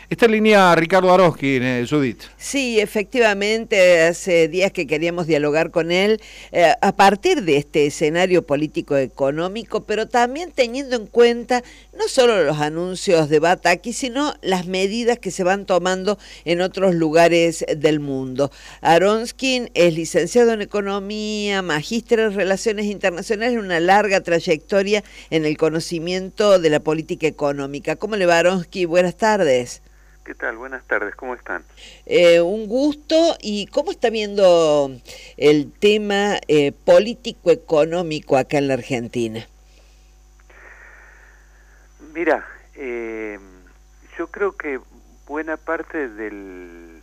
Está en línea Ricardo Aronsky, Judith. Sí, efectivamente, hace días que queríamos dialogar con él a partir de este escenario político-económico, pero también teniendo en cuenta no solo los anuncios de Bataki, sino las medidas que se van tomando en otros lugares del mundo. Aronsky es licenciado en Economía, magíster en Relaciones Internacionales, una larga trayectoria en el conocimiento de la política económica. ¿Cómo le va, Aronsky? Buenas tardes. ¿Qué tal? Buenas tardes, ¿cómo están? Un gusto. ¿Y cómo está viendo el tema político-económico acá en la Argentina? Mira, yo creo que buena parte del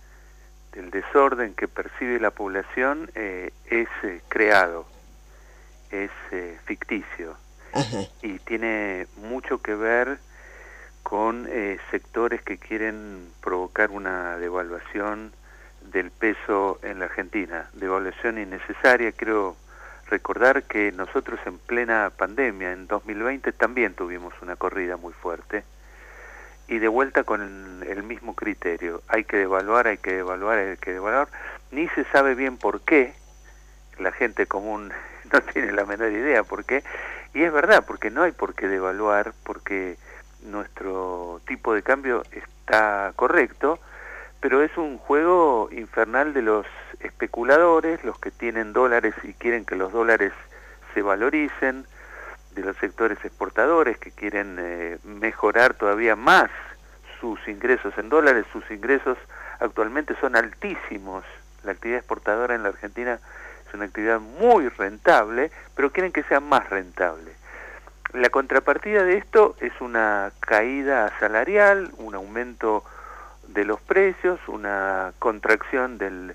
desorden que percibe la población es creado, es ficticio. Ajá. Y tiene mucho que ver con sectores que quieren provocar una devaluación del peso en la Argentina, devaluación innecesaria. Quiero recordar que nosotros en plena pandemia, en 2020, también tuvimos una corrida muy fuerte, y de vuelta con el mismo criterio: hay que devaluar, hay que devaluar, hay que devaluar. Ni se sabe bien por qué, la gente común no tiene la menor idea por qué, y es verdad, porque no hay por qué devaluar, porque nuestro tipo de cambio está correcto, pero es un juego infernal de los especuladores, los que tienen dólares y quieren que los dólares se valoricen, de los sectores exportadores que quieren mejorar todavía más sus ingresos en dólares. Sus ingresos actualmente son altísimos. La actividad exportadora en la Argentina es una actividad muy rentable, pero quieren que sea más rentable. La contrapartida de esto es una caída salarial, un aumento de los precios, una contracción del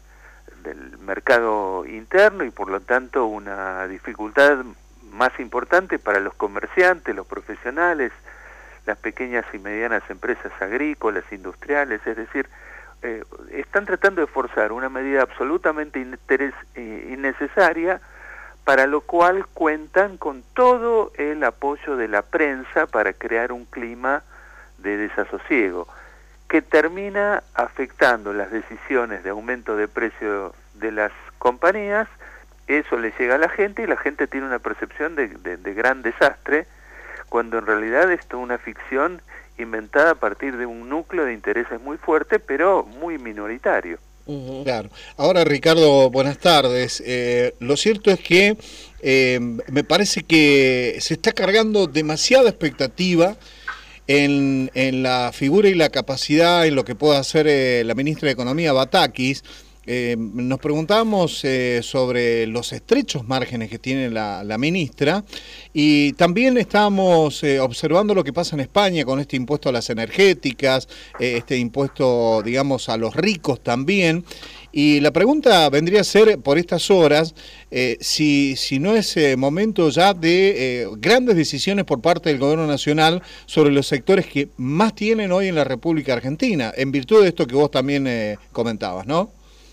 mercado interno y por lo tanto una dificultad más importante para los comerciantes, los profesionales, las pequeñas y medianas empresas agrícolas, industriales. Es decir, están tratando de forzar una medida absolutamente innecesaria, para lo cual cuentan con todo el apoyo de la prensa para crear un clima de desasosiego, que termina afectando las decisiones de aumento de precio de las compañías. Eso le llega a la gente y la gente tiene una percepción de gran desastre, cuando en realidad esto es una ficción inventada a partir de un núcleo de intereses muy fuerte, pero muy minoritario. Claro. Ahora, Ricardo, buenas tardes. Lo cierto es que me parece que se está cargando demasiada expectativa en la figura y la capacidad en lo que pueda hacer la ministra de Economía, Batakis. Nos preguntábamos sobre los estrechos márgenes que tiene la ministra, y también estábamos observando lo que pasa en España con este impuesto a las energéticas, este impuesto, digamos, a los ricos también. Y la pregunta vendría a ser, por estas horas, si no es momento ya de grandes decisiones por parte del Gobierno Nacional sobre los sectores que más tienen hoy en la República Argentina, en virtud de esto que vos también comentabas, ¿no?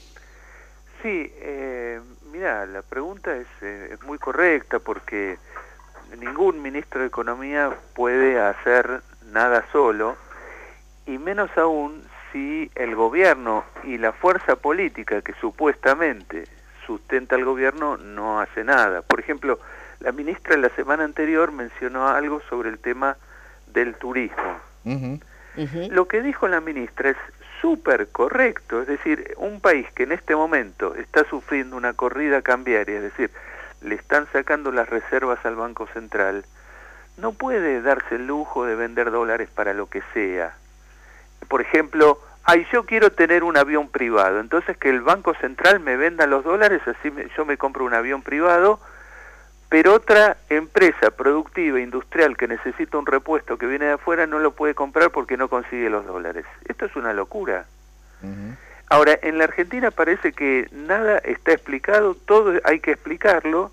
Sí, mira, la pregunta es muy correcta, porque ningún ministro de Economía puede hacer nada solo, y menos aún si el gobierno y la fuerza política que supuestamente sustenta al gobierno no hace nada. Por ejemplo, la ministra la semana anterior mencionó algo sobre el tema del turismo. Lo que dijo la ministra es súper correcto, es decir, un país que en este momento está sufriendo una corrida cambiaria, es decir, le están sacando las reservas al Banco Central, no puede darse el lujo de vender dólares para lo que sea. Por ejemplo, yo quiero tener un avión privado, entonces que el Banco Central me venda los dólares, así yo me compro un avión privado, pero otra empresa productiva, industrial, que necesita un repuesto que viene de afuera, no lo puede comprar porque no consigue los dólares. Esto es una locura. Ahora, en la Argentina parece que nada está explicado, todo hay que explicarlo,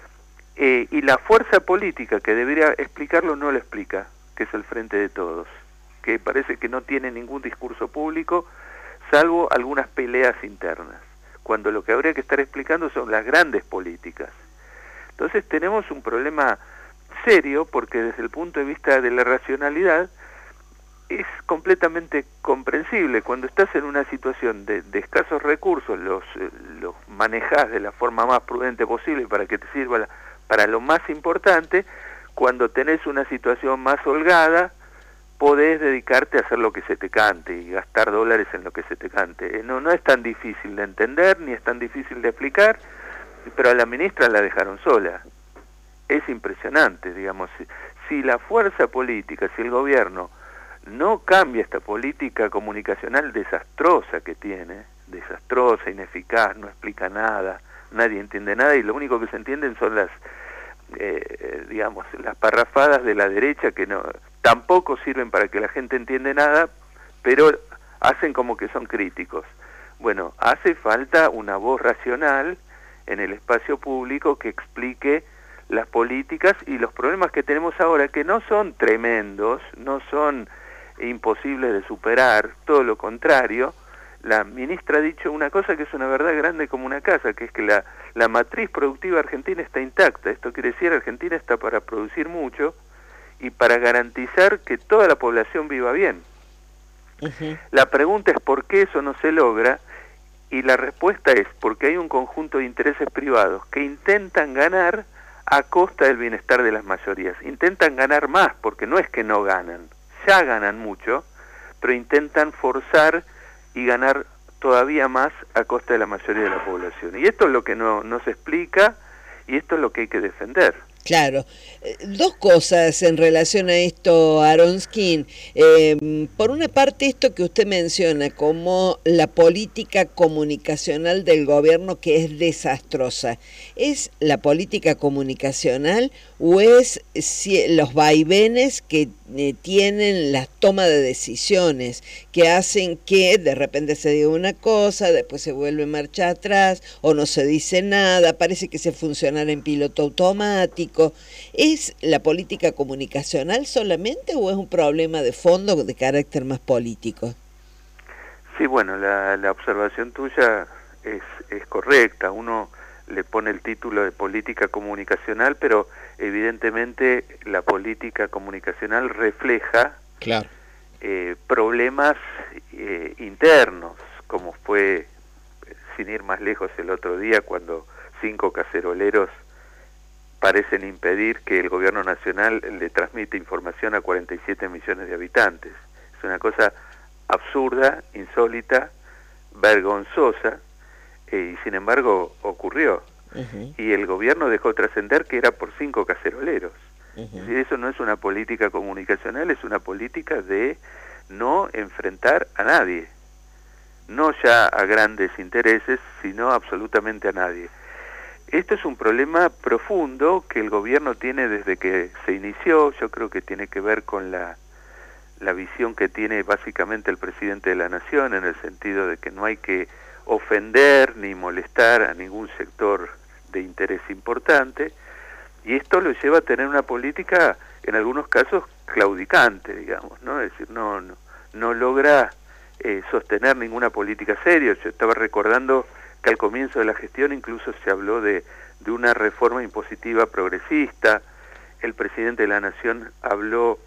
y la fuerza política que debería explicarlo no lo explica, que es el Frente de Todos, que parece que no tiene ningún discurso público, salvo algunas peleas internas, cuando lo que habría que estar explicando son las grandes políticas. Entonces tenemos un problema serio, porque desde el punto de vista de la racionalidad, es completamente comprensible. Cuando estás en una situación de escasos recursos, los manejás de la forma más prudente posible para que te sirva para lo más importante. Cuando tenés una situación más holgada, podés dedicarte a hacer lo que se te cante y gastar dólares en lo que se te cante. No es tan difícil de entender, ni es tan difícil de explicar, pero a la ministra la dejaron sola. Es impresionante, digamos, si la fuerza política, si el gobierno no cambia esta política comunicacional desastrosa que tiene, desastrosa, ineficaz, no explica nada, nadie entiende nada y lo único que se entienden son las las parrafadas de la derecha que no tampoco sirven para que la gente entienda nada, pero hacen como que son críticos. Bueno, hace falta una voz racional en el espacio público que explique las políticas y los problemas que tenemos ahora, que no son tremendos, no son imposibles de superar, todo lo contrario. La ministra ha dicho una cosa que es una verdad grande como una casa, que es que la matriz productiva argentina está intacta. Esto quiere decir Argentina está para producir mucho y para garantizar que toda la población viva bien. La pregunta es por qué eso no se logra, y la respuesta es porque hay un conjunto de intereses privados que intentan ganar a costa del bienestar de las mayorías. Intentan ganar más, porque no es que no ganan, ya ganan mucho, pero intentan forzar y ganar todavía más a costa de la mayoría de la población. Y esto es lo que no se explica, y esto es lo que hay que defender. Claro. Dos cosas en relación a esto, Aronskin. Por una parte, esto que usted menciona como la política comunicacional del gobierno, que es desastrosa. ¿Es la política comunicacional o es los vaivenes que tienen la toma de decisiones, que hacen que de repente se diga una cosa, después se vuelve marcha atrás, o no se dice nada, parece que se funcionara en piloto automático? ¿Es la política comunicacional solamente o es un problema de fondo de carácter más político? Sí, bueno, la observación tuya es correcta. Uno le pone el título de política comunicacional, pero evidentemente la política comunicacional refleja problemas internos, como fue, sin ir más lejos, el otro día cuando 5 caceroleros parecen impedir que el gobierno nacional le transmita información a 47 millones de habitantes. Es una cosa absurda, insólita, vergonzosa, y sin embargo ocurrió. Y el gobierno dejó trascender que era por 5 caceroleros. Es decir, eso no es una política comunicacional, es una política de no enfrentar a nadie, no ya a grandes intereses, sino absolutamente a nadie. Esto es un problema profundo que el gobierno tiene desde que se inició. Yo creo que tiene que ver con la visión que tiene básicamente el presidente de la Nación, en el sentido de que no hay que ofender ni molestar a ningún sector de interés importante, y esto lo lleva a tener una política, en algunos casos, claudicante, digamos, ¿no? Es decir, no logra sostener ninguna política seria. Yo estaba recordando que al comienzo de la gestión incluso se habló de una reforma impositiva progresista. El presidente de la Nación habló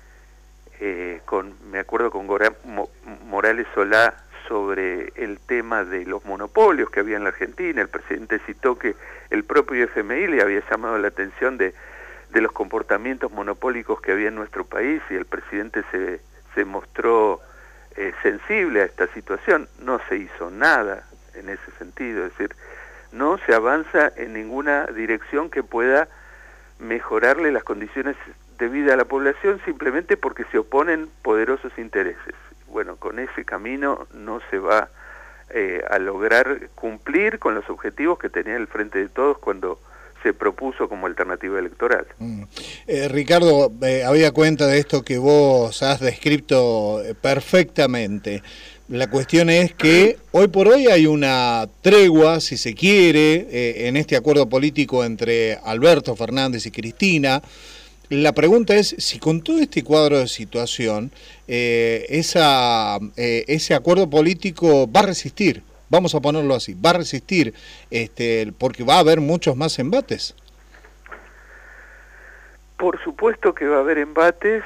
me acuerdo con Morales Solá sobre el tema de los monopolios que había en la Argentina. El presidente citó que el propio FMI le había llamado la atención de los comportamientos monopólicos que había en nuestro país, y el presidente se mostró sensible a esta situación. No se hizo nada en ese sentido, es decir, no se avanza en ninguna dirección que pueda mejorarle las condiciones de vida a la población, simplemente porque se oponen poderosos intereses. Bueno, con ese camino no se va a lograr cumplir con los objetivos que tenía el Frente de Todos cuando se propuso como alternativa electoral. Ricardo, había cuenta de esto que vos has descrito perfectamente. La cuestión es que hoy por hoy hay una tregua, si se quiere, en este acuerdo político entre Alberto Fernández y Cristina. La pregunta es si con todo este cuadro de situación ese acuerdo político va a resistir, vamos a ponerlo así, va a resistir, porque va a haber muchos más embates. Por supuesto que va a haber embates,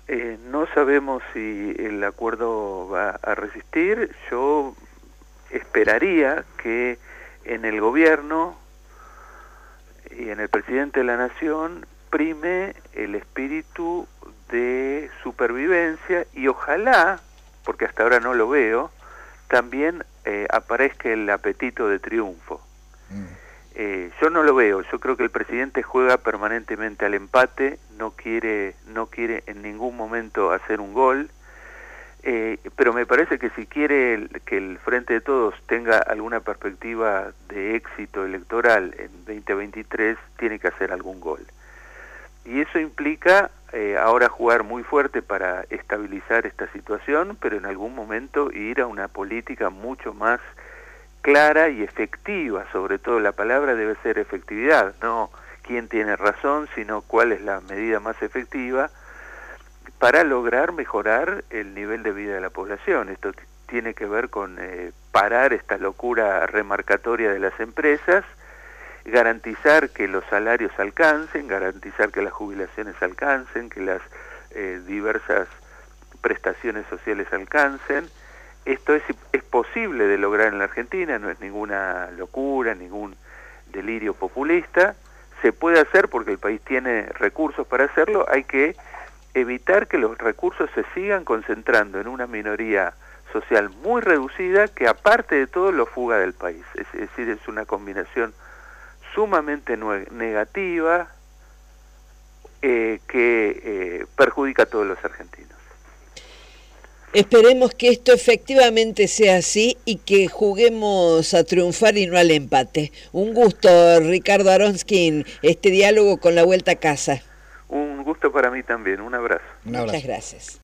No sabemos si el acuerdo va a resistir. Yo esperaría que en el gobierno y en el presidente de la Nación prime el espíritu de supervivencia y ojalá, porque hasta ahora no lo veo, también aparezca el apetito de triunfo. Yo no lo veo. Yo creo que el presidente juega permanentemente al empate, no quiere en ningún momento hacer un gol, pero me parece que si quiere que el Frente de Todos tenga alguna perspectiva de éxito electoral en 2023, tiene que hacer algún gol. Y eso implica ahora jugar muy fuerte para estabilizar esta situación, pero en algún momento ir a una política mucho más clara y efectiva. Sobre todo la palabra debe ser efectividad, no quién tiene razón, sino cuál es la medida más efectiva para lograr mejorar el nivel de vida de la población. Esto tiene que ver con parar esta locura remarcatoria de las empresas, garantizar que los salarios alcancen, garantizar que las jubilaciones alcancen, que las diversas prestaciones sociales alcancen. Esto es posible de lograr en la Argentina, no es ninguna locura, ningún delirio populista. Se puede hacer porque el país tiene recursos para hacerlo. Hay que evitar que los recursos se sigan concentrando en una minoría social muy reducida que aparte de todo lo fuga del país. Es decir, es una combinación sumamente negativa que perjudica a todos los argentinos. Esperemos que esto efectivamente sea así y que juguemos a triunfar y no al empate. Un gusto, Ricardo Aronskin, este diálogo con la vuelta a casa. Un gusto para mí también. Un abrazo. Muchas gracias.